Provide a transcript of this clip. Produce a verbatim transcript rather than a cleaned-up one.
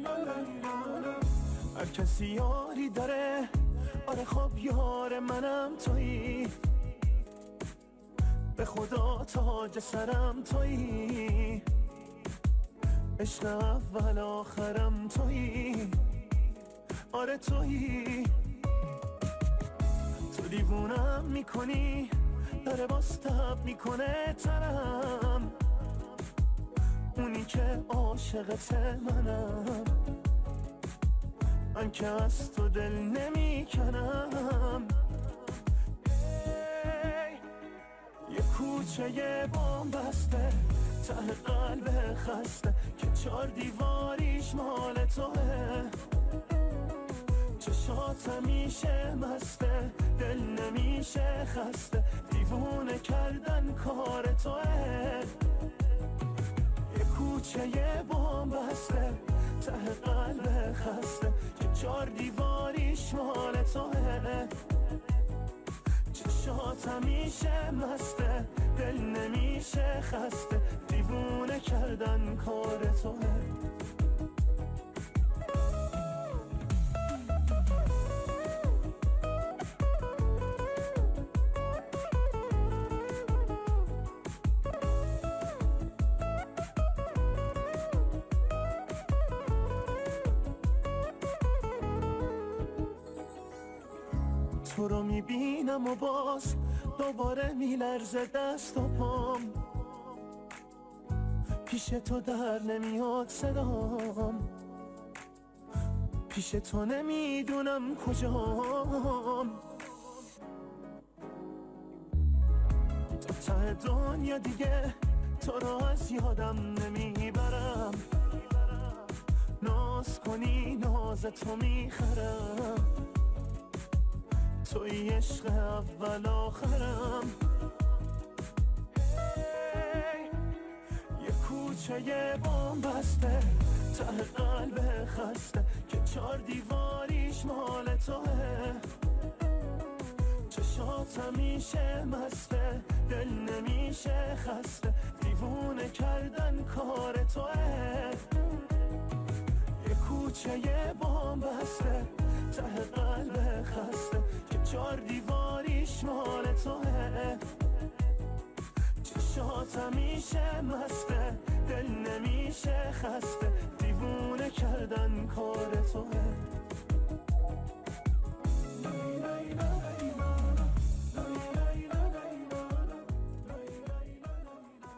هر کسی یاری داره، آره خب یار منم تویی، به خدا تاج سرم تویی، عشق اول آخرم تویی، آره تویی. تو دیوونم میکنی، داره باز تب میکنه تنم، اونی که عاشقت منم، من که از تو دل نمیکنم. یه کوچه یه بام بسته ته قلب خسته که چار دیواریش مال توه، چشات همیشه مسته، دل نمیشه خسته، دیوونه کردن کار توه. یه کوچه یه بام بسته ته قلب خسته که چار دیواریش مال توه، چشات همیشه مسته، دل نمیشه خسته، دیوونه کردن کار توه. تو رو میبینم و باز دوباره میلرزه دست و پام، پیش تو در نمیاد صدام، پیش تو نمیدونم کجام. تا ته دنیا دیگه تو رو از یادم نمیبرم، ناز کنی ناز تو میخرم، توی عشق اول آخرم. یه کوچه یه بام بسته ته قلب خسته که چار دیواریش مال توه، چشات همیشه مسته، دل نمیشه خسته، دیوونه کردن کار توه. یه کوچه یه بام بسته ته قلب خسته که چار دیواریش مال توه، چشات همیشه مسته، دل نمیشه خسته، دیوونه کردن کار توه.